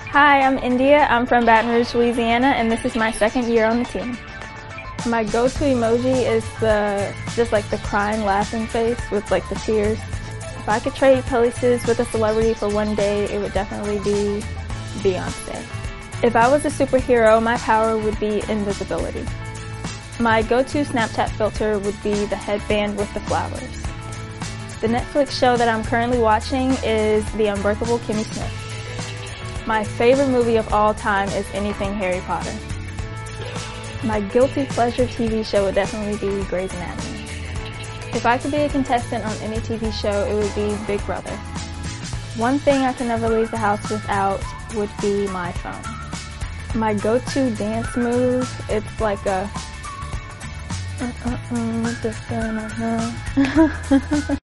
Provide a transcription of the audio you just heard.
Hi, I'm India. I'm from Baton Rouge, Louisiana, and this is my second year on the team. My go-to emoji is just like the crying, laughing face with like the tears. If I could trade places with a celebrity for one day, it would definitely be Beyonce. If I was a superhero, my power would be invisibility. My go-to Snapchat filter would be the headband with the flowers. The Netflix show that I'm currently watching is The Unbreakable Kimmy Smith. My favorite movie of all time is anything Harry Potter. My guilty pleasure TV show would definitely be Grey's Anatomy. If I could be a contestant on any TV show, it would be Big Brother. One thing I can never leave the house without would be my phone. My go-to dance move, it's like a